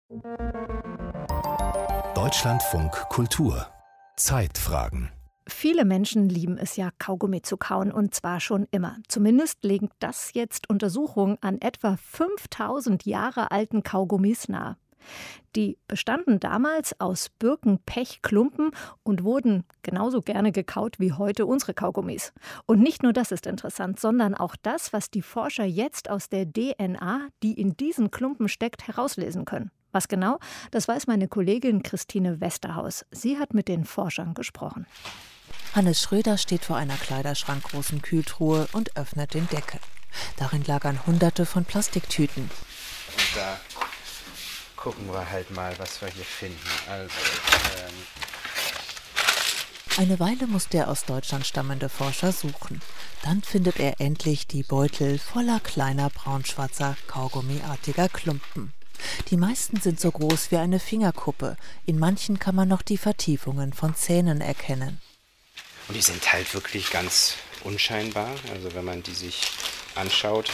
Deutschlandfunk Kultur Zeitfragen. Viele Menschen lieben es ja, Kaugummi zu kauen, und zwar schon immer. Zumindest legen das jetzt Untersuchungen an etwa 5000 Jahre alten Kaugummis nahe. Die bestanden damals aus Birkenpechklumpen und wurden genauso gerne gekaut wie heute unsere Kaugummis. Und nicht nur das ist interessant, sondern auch das, was die Forscher jetzt aus der DNA, die in diesen Klumpen steckt, herauslesen können. Was genau? Das weiß meine Kollegin Christine Westerhaus. Sie hat mit den Forschern gesprochen. Hannes Schröder steht vor einer kleiderschrankgroßen Kühltruhe und öffnet den Deckel. Darin lagern Hunderte von Plastiktüten. Und da gucken wir halt mal, was wir hier finden. Eine Weile muss der aus Deutschland stammende Forscher suchen. Dann findet er endlich die Beutel voller kleiner braunschwarzer, kaugummiartiger Klumpen. Die meisten sind so groß wie eine Fingerkuppe. In manchen kann man noch die Vertiefungen von Zähnen erkennen. Und die sind halt wirklich ganz unscheinbar. Also wenn man die sich anschaut,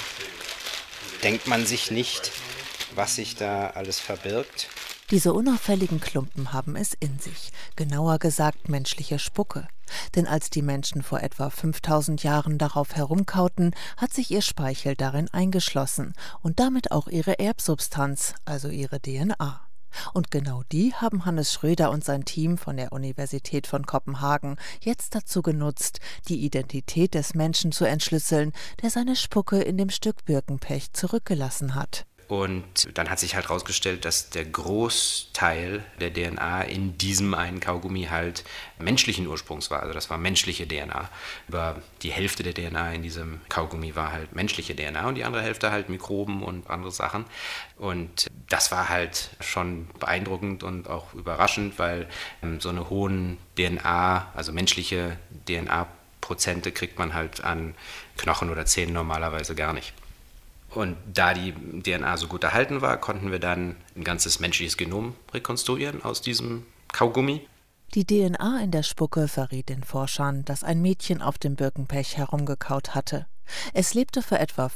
denkt man sich nicht, was sich da alles verbirgt. Diese unauffälligen Klumpen haben es in sich, genauer gesagt menschliche Spucke. Denn als die Menschen vor etwa 5000 Jahren darauf herumkauten, hat sich ihr Speichel darin eingeschlossen und damit auch ihre Erbsubstanz, also ihre DNA. Und genau die haben Hannes Schröder und sein Team von der Universität von Kopenhagen jetzt dazu genutzt, die Identität des Menschen zu entschlüsseln, der seine Spucke in dem Stück Birkenpech zurückgelassen hat. Und dann hat sich halt herausgestellt, dass der Großteil der DNA in diesem einen Kaugummi halt menschlichen Ursprungs war. Also das war menschliche DNA. Über die Hälfte der DNA in diesem Kaugummi war halt menschliche DNA und die andere Hälfte halt Mikroben und andere Sachen. Und das war halt schon beeindruckend und auch überraschend, weil so eine hohen DNA, also menschliche DNA-Prozente kriegt man halt an Knochen oder Zähnen normalerweise gar nicht. Und da die DNA so gut erhalten war, konnten wir dann ein ganzes menschliches Genom rekonstruieren aus diesem Kaugummi. Die DNA in der Spucke verriet den Forschern, dass ein Mädchen auf dem Birkenpech herumgekaut hatte. Es lebte vor etwa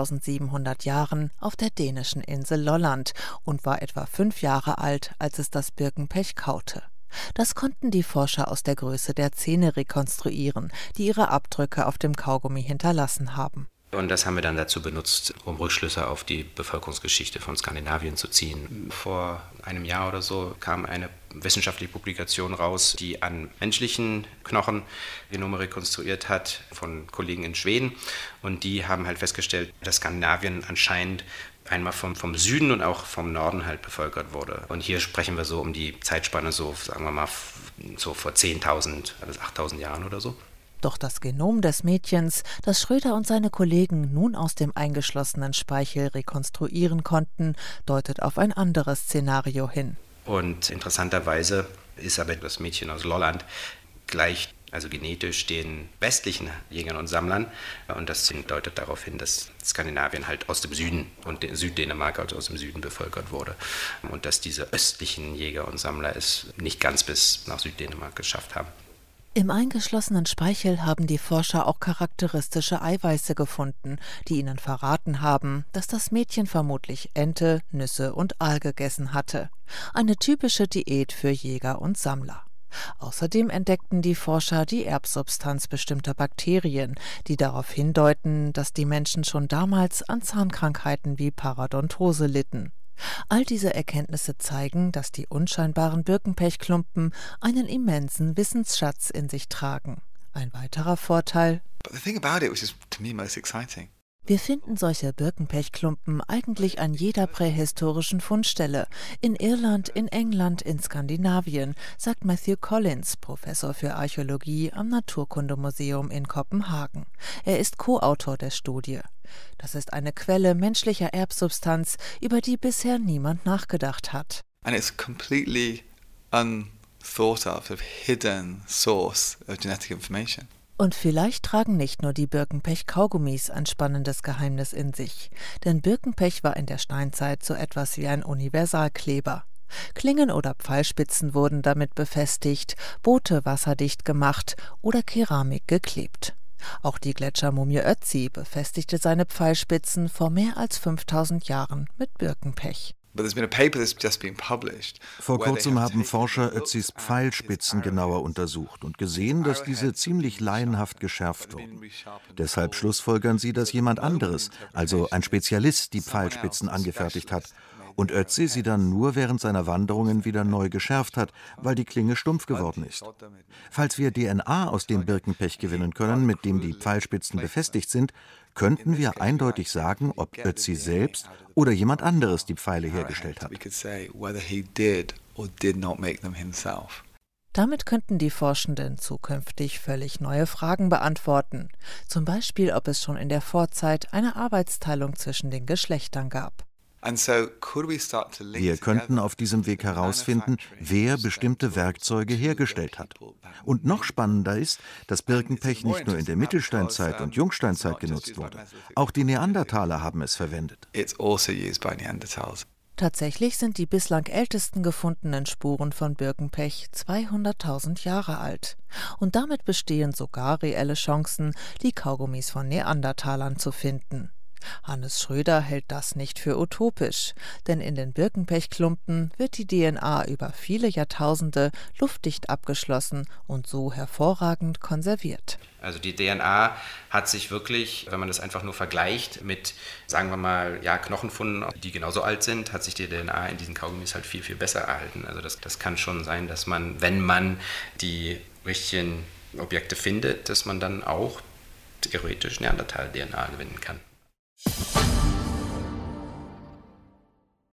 5700 Jahren auf der dänischen Insel Lolland und war etwa 5 Jahre alt, als es das Birkenpech kaute. Das konnten die Forscher aus der Größe der Zähne rekonstruieren, die ihre Abdrücke auf dem Kaugummi hinterlassen haben. Und das haben wir dann dazu benutzt, um Rückschlüsse auf die Bevölkerungsgeschichte von Skandinavien zu ziehen. Vor einem Jahr oder so kam eine wissenschaftliche Publikation raus, die an menschlichen Knochen Genome rekonstruiert hat, von Kollegen in Schweden. Und die haben halt festgestellt, dass Skandinavien anscheinend einmal vom Süden und auch vom Norden halt bevölkert wurde. Und hier sprechen wir so um die Zeitspanne, so sagen wir mal so vor 10.000 bis 8.000 Jahren oder so. Doch das Genom des Mädchens, das Schröder und seine Kollegen nun aus dem eingeschlossenen Speichel rekonstruieren konnten, deutet auf ein anderes Szenario hin. Und interessanterweise ist aber das Mädchen aus Lolland gleich, also genetisch, den westlichen Jägern und Sammlern. Und das deutet darauf hin, dass Skandinavien halt aus dem Süden und Süddänemark also aus dem Süden bevölkert wurde. Und dass diese östlichen Jäger und Sammler es nicht ganz bis nach Süddänemark geschafft haben. Im eingeschlossenen Speichel haben die Forscher auch charakteristische Eiweiße gefunden, die ihnen verraten haben, dass das Mädchen vermutlich Ente, Nüsse und Aal gegessen hatte. Eine typische Diät für Jäger und Sammler. Außerdem entdeckten die Forscher die Erbsubstanz bestimmter Bakterien, die darauf hindeuten, dass die Menschen schon damals an Zahnkrankheiten wie Parodontose litten. All diese Erkenntnisse zeigen, dass die unscheinbaren Birkenpechklumpen einen immensen Wissensschatz in sich tragen. Ein weiterer Vorteil: Wir finden solche Birkenpechklumpen eigentlich an jeder prähistorischen Fundstelle. In Irland, in England, in Skandinavien, sagt Matthew Collins, Professor für Archäologie am Naturkundemuseum in Kopenhagen. Er ist Co-Autor der Studie. Das ist eine Quelle menschlicher Erbsubstanz, über die bisher niemand nachgedacht hat. And it's a completely unthought of, hidden source of genetic information. Und vielleicht tragen nicht nur die Birkenpech-Kaugummis ein spannendes Geheimnis in sich. Denn Birkenpech war in der Steinzeit so etwas wie ein Universalkleber. Klingen oder Pfeilspitzen wurden damit befestigt, Boote wasserdicht gemacht oder Keramik geklebt. Auch die Gletschermumie Ötzi befestigte seine Pfeilspitzen vor mehr als 5000 Jahren mit Birkenpech. Vor kurzem haben Forscher Ötzis Pfeilspitzen genauer untersucht und gesehen, dass diese ziemlich laienhaft geschärft wurden. Deshalb schlussfolgern sie, dass jemand anderes, also ein Spezialist, die Pfeilspitzen angefertigt hat und Ötzi sie dann nur während seiner Wanderungen wieder neu geschärft hat, weil die Klinge stumpf geworden ist. Falls wir DNA aus dem Birkenpech gewinnen können, mit dem die Pfeilspitzen befestigt sind, könnten wir eindeutig sagen, ob Ötzi selbst oder jemand anderes die Pfeile hergestellt hat. Damit könnten die Forschenden zukünftig völlig neue Fragen beantworten. Zum Beispiel, ob es schon in der Vorzeit eine Arbeitsteilung zwischen den Geschlechtern gab. Wir könnten auf diesem Weg herausfinden, wer bestimmte Werkzeuge hergestellt hat. Und noch spannender ist, dass Birkenpech nicht nur in der Mittelsteinzeit und Jungsteinzeit genutzt wurde. Auch die Neandertaler haben es verwendet. Tatsächlich sind die bislang ältesten gefundenen Spuren von Birkenpech 200.000 Jahre alt. Und damit bestehen sogar reelle Chancen, die Kaugummis von Neandertalern zu finden. Hannes Schröder hält das nicht für utopisch, denn in den Birkenpechklumpen wird die DNA über viele Jahrtausende luftdicht abgeschlossen und so hervorragend konserviert. Also die DNA hat sich wirklich, wenn man das einfach nur vergleicht mit, sagen wir mal, Knochenfunden, die genauso alt sind, hat sich die DNA in diesen Kaugummis halt viel, viel besser erhalten. Also das kann schon sein, dass man, wenn man die richtigen Objekte findet, dass man dann auch theoretisch Neandertal-DNA gewinnen kann.